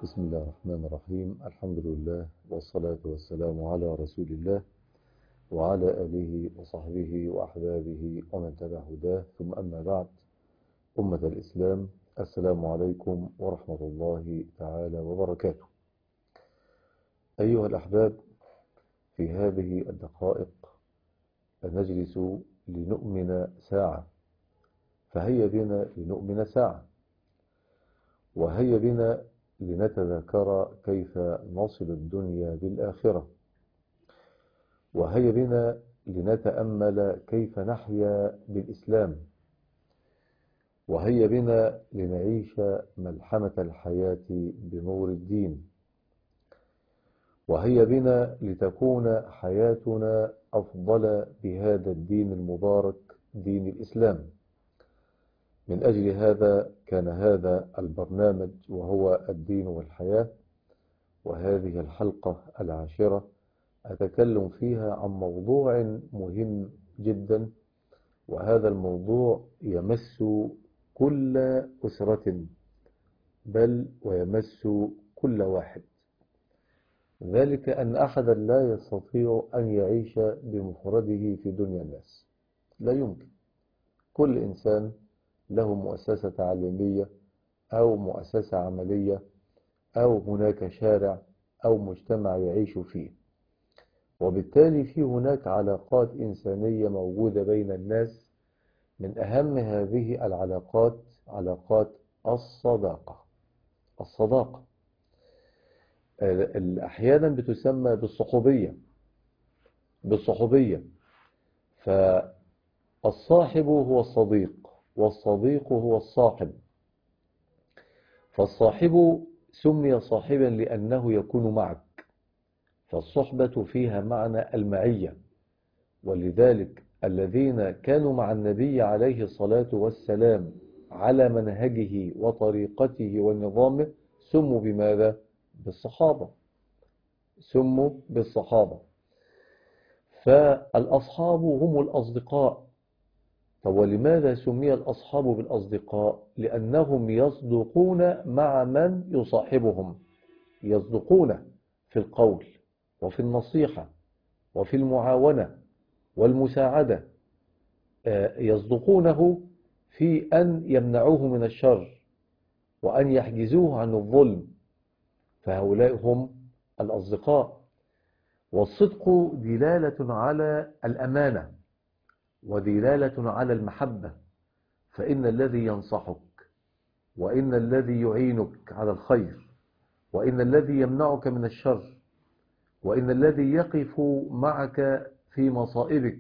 بسم الله الرحمن الرحيم. الحمد لله والصلاة والسلام على رسول الله وعلى آله وصحبه وأحبابه ومن تبع هداه، ثم أما بعد. أمة الإسلام، السلام عليكم ورحمة الله تعالى وبركاته. أيها الأحباب، في هذه الدقائق نجلس لنؤمن ساعة، فهيا بنا لنؤمن ساعة، وهيا بنا لنتذكر كيف نصل الدنيا بالآخرة، وهيا بنا لنتأمل كيف نحيا بالإسلام، وهيا بنا لنعيش ملحمة الحياة بنور الدين، وهيا بنا لتكون حياتنا أفضل بهذا الدين المبارك، دين الإسلام. من أجل هذا كان هذا البرنامج وهو الدين والحياة، وهذه الحلقة 10 أتكلم فيها عن موضوع مهم جدا، وهذا الموضوع يمس كل أسرة، بل ويمس كل واحد. ذلك أن أحدا لا يستطيع أن يعيش بمفرده في دنيا الناس، لا يمكن. كل إنسان له مؤسسة تعليمية أو مؤسسة عملية، أو هناك شارع أو مجتمع يعيش فيه، وبالتالي في هناك علاقات إنسانية موجودة بين الناس. من أهم هذه العلاقات علاقات الصداقة. الصداقة أحيانا بتسمى بالصحوبية. فالصاحب هو الصديق، والصديق هو الصاحب. فالصاحب سمي صاحبا لأنه يكون معك، فالصحبة فيها معنى المعية. ولذلك الذين كانوا مع النبي عليه الصلاة والسلام على منهجه وطريقته ونظامه سموا بماذا؟ بالصحابة. سموا بالصحابة. فالأصحاب هم الأصدقاء. طب ولماذا سمي الأصحاب بالأصدقاء؟ لأنهم يصدقون مع من يصاحبهم، يصدقون في القول وفي النصيحة وفي المعاونة والمساعدة، يصدقونه في أن يمنعوه من الشر وأن يحجزوه عن الظلم. فهؤلاء هم الأصدقاء. والصدق دلالة على الأمانة ودلالة على المحبة، فإن الذي ينصحك، وإن الذي يعينك على الخير، وإن الذي يمنعك من الشر، وإن الذي يقف معك في مصائبك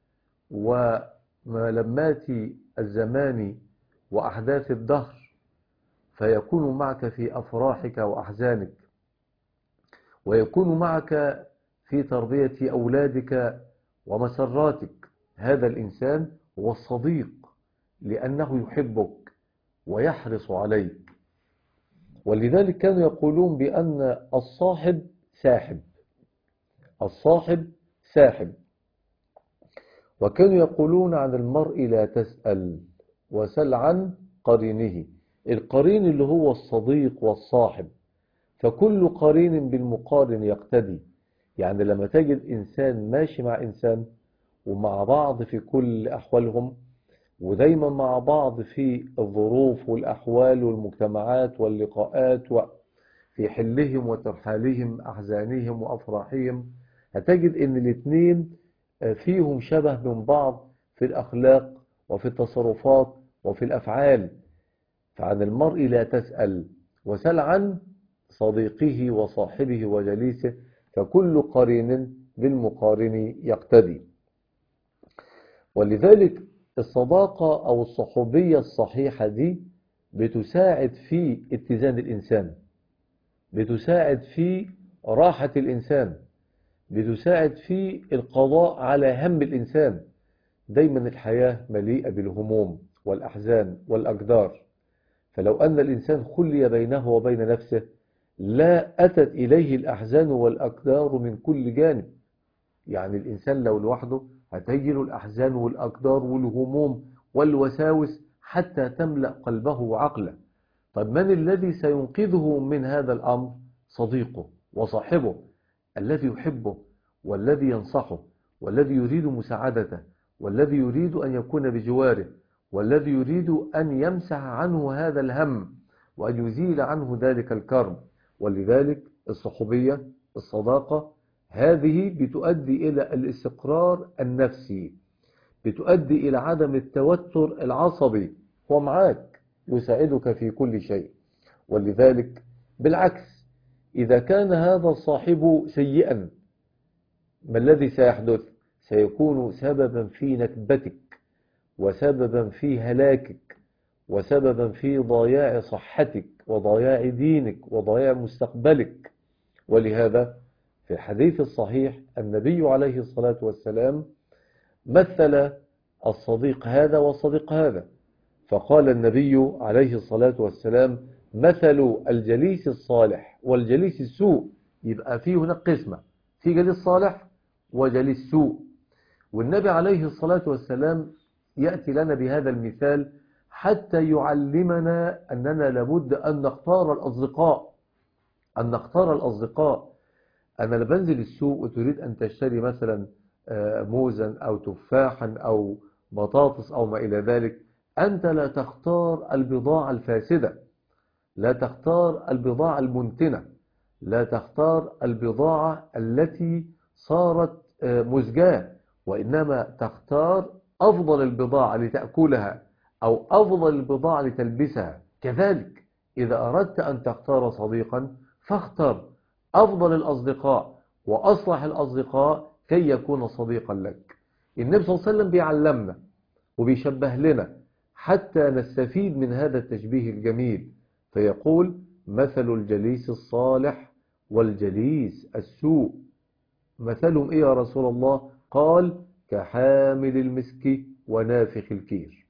وملمات الزمان وأحداث الدهر، فيكون معك في أفراحك وأحزانك، ويكون معك في تربية أولادك ومسراتك، هذا الإنسان هو الصديق، لأنه يحبك ويحرص عليك. ولذلك كانوا يقولون بأن الصاحب ساحب. الصاحب ساحب. وكانوا يقولون عن المرء لا تسأل وسل عن قرينه. القرين اللي هو الصديق والصاحب، فكل قرين بالمقارن يقتدي. يعني لما تجد إنسان ماشي مع إنسان ومع بعض في كل أحوالهم، ودايما مع بعض في الظروف والأحوال والمجتمعات واللقاءات وفي حلهم وترحالهم، أحزانهم وأفراحهم، هتجد أن الاثنين فيهم شبه من بعض في الأخلاق وفي التصرفات وفي الأفعال. فعن المرء لا تسأل وسل عن صديقه وصاحبه وجليسه، فكل قرين بالمقارن يقتدي. ولذلك الصداقة أو الصحوبية الصحيحة دي بتساعد في اتزان الإنسان، بتساعد في راحة الإنسان، بتساعد في القضاء على هم الإنسان. دايما الحياة مليئة بالهموم والأحزان والأقدار، فلو أن الإنسان خلي بينه وبين نفسه لا أتت إليه الأحزان والأقدار من كل جانب. يعني الإنسان لو لوحده هتجيله الأحزان والأقدار والهموم والوساوس حتى تملأ قلبه وعقله. طب من الذي سينقذه من هذا الأمر؟ صديقه وصاحبه الذي يحبه والذي ينصحه والذي يريد مساعدته والذي يريد أن يكون بجواره والذي يريد أن يمسح عنه هذا الهم وأن يزيل عنه ذلك الكرب. ولذلك الصحوبية الصداقة هذه بتؤدي إلى الاستقرار النفسي، بتؤدي إلى عدم التوتر العصبي، هو معاك يساعدك في كل شيء. ولذلك بالعكس إذا كان هذا الصاحب سيئا ما الذي سيحدث؟ سيكون سببا في نكبتك وسببا في هلاكك وسببا في ضياع صحتك وضياع دينك وضياع مستقبلك. ولهذا في الحديث الصحيح النبي عليه الصلاة والسلام مثل الصديق هذا والصديق هذا، فقال النبي عليه الصلاة والسلام مثل الجليس الصالح والجليس السوء. يبقى فيه هناك قسمة، في جليس صالح وجليس سوء. والنبي عليه الصلاة والسلام يأتي لنا بهذا المثال حتى يعلمنا أننا لابد أن نختار الأصدقاء، أن نختار الأصدقاء. أنا لبنزل السوق وتريد أن تشتري مثلا موزا أو تفاحا أو بطاطس أو ما إلى ذلك، أنت لا تختار البضاعة الفاسدة، لا تختار البضاعة المنتنة، لا تختار البضاعة التي صارت مزجاة، وإنما تختار أفضل البضاعة لتأكلها أو أفضل البضاعة لتلبسها. كذلك إذا أردت أن تختار صديقا فاختر أفضل الأصدقاء وأصلح الأصدقاء كي يكون صديقا لك. النبي صلى الله عليه وسلم بيعلمنا وبيشبه لنا حتى نستفيد من هذا التشبيه الجميل، فيقول مثل الجليس الصالح والجليس السوء. مثلهم إيه يا رسول الله؟ قال كحامل المسك ونافخ الكير.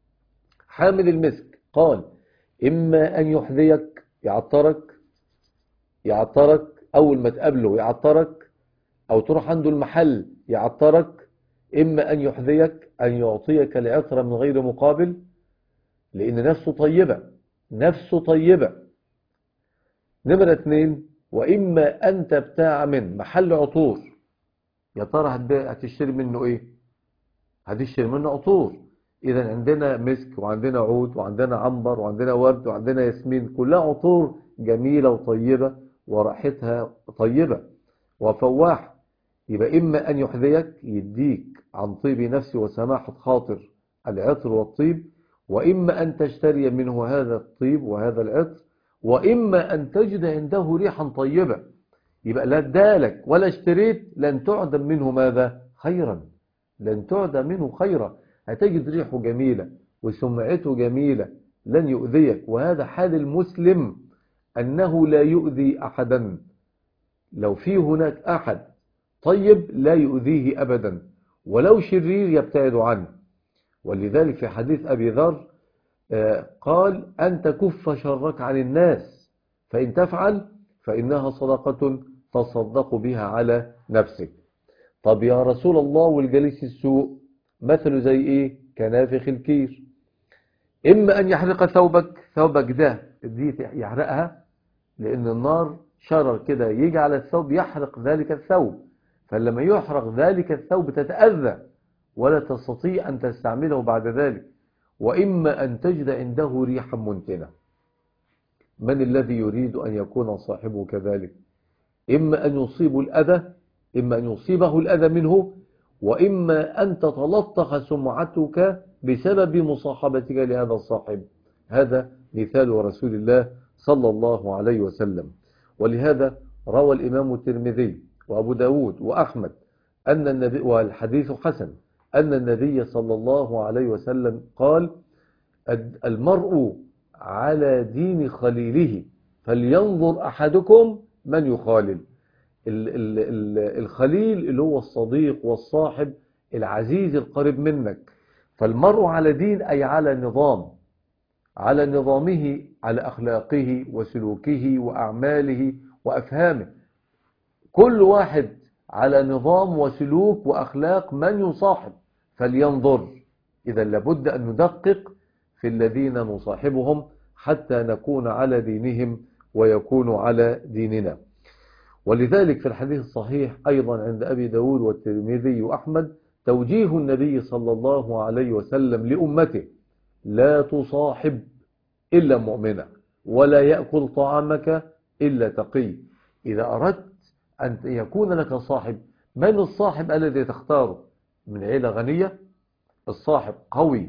حامل المسك قال إما أن يحذيك يعطرك أول ما تقابله يعطرك، أو تروح عنده المحل يعطرك. إما أن يحذيك أن يعطيك العطر من غير مقابل لأن نفسه طيبة. نمرة 2، وإما أن تبتاع من محل عطور. يا ترى هتشتري منه إيه؟ هتشتري منه عطور. إذا عندنا مسك وعندنا عود وعندنا عنبر وعندنا ورد وعندنا ياسمين، كلها عطور جميلة وطيبة ورائحتها طيبة وفواحة. يبقى إما أن يحذيك يديك عن طيب نفس وسماحة خاطر العطر والطيب، وإما أن تشتري منه هذا الطيب وهذا العطر، وإما أن تجد عنده ريحا طيبة. يبقى لا ادالك ولا اشتريت لن تعدم منه ماذا؟ خيرا. لن تعدم منه خيرا، هتجد ريحه جميلة وسمعته جميلة، لن يؤذيك. وهذا حال المسلم أنه لا يؤذي أحدا. لو في هناك أحد طيب لا يؤذيه أبدا، ولو شرير يبتعد عنه. ولذلك في حديث أبي ذر قال أن تكف شرك عن الناس، فإن تفعل فإنها صدقة تصدق بها على نفسك. طب يا رسول الله والجليس السوء مثل زي إيه؟ كنافخ الكير. إما أن يحرق ثوبك ده دي يحرقها، لأن النار شرر كده يجي على الثوب يحرق ذلك الثوب، فلما يحرق ذلك الثوب تتأذى ولا تستطيع أن تستعمله بعد ذلك. وإما أن تجد عنده ريحا منتنة. من الذي يريد أن يكون صاحبه كذلك؟ إما أن يصيبه الأذى منه، وإما أن تتلطخ سمعتك بسبب مصاحبتك لهذا الصاحب. هذا مثال رسول الله صلى الله عليه وسلم. ولهذا روى الإمام الترمذي وأبو داود وأحمد أن النبي، والحديث حسن، أن النبي صلى الله عليه وسلم قال المرء على دين خليله فلينظر أحدكم من يخالل. الخليل اللي هو الصديق والصاحب العزيز القريب منك. فالمرء على دين أي على نظام، على نظامه، على أخلاقه وسلوكه وأعماله وأفهامه. كل واحد على نظام وسلوك وأخلاق من يصاحب فلينظر. إذا لابد أن ندقق في الذين نصاحبهم حتى نكون على دينهم ويكونوا على ديننا. ولذلك في الحديث الصحيح أيضا عند أبي داود والترمذي وأحمد توجيه النبي صلى الله عليه وسلم لأمته: لا تصاحب إلا مؤمنا، ولا يأكل طعامك إلا تقي. إذا أردت أن يكون لك صاحب، من الصاحب الذي تختاره؟ من عيلة غنية، الصاحب قوي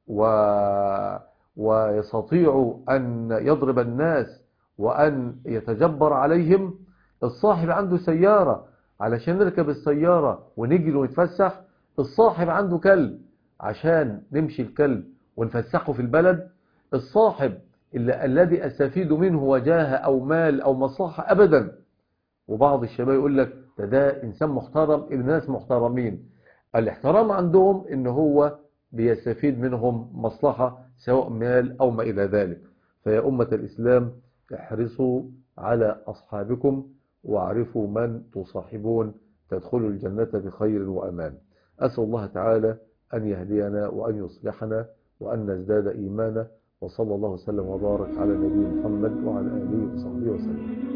ويستطيع أن يضرب الناس وأن يتجبر عليهم، الصاحب عنده سيارة علشان نركب السيارة ونجري ونتفسح، الصاحب عنده كلب عشان نمشي الكلب ونفسحه في البلد، الصاحب الذي أستفيد منه وجاهة أو مال أو مصلحة أبدا. وبعض الشباب يقول لك ده إنسان محترم، الناس محترمين. الاحترام عندهم إن هو بيستفيد منهم مصلحة سواء مال أو ما إلى ذلك. فيا أمة الإسلام، احرصوا على أصحابكم واعرفوا من تصاحبون تدخلوا الجنة بخير وأمان. أسأل الله تعالى أن يهدينا وأن يصلحنا وأن نزداد إيمانا، وصلى الله وسلم وبارك على نبي محمد وعلى آله وصحبه وسلم.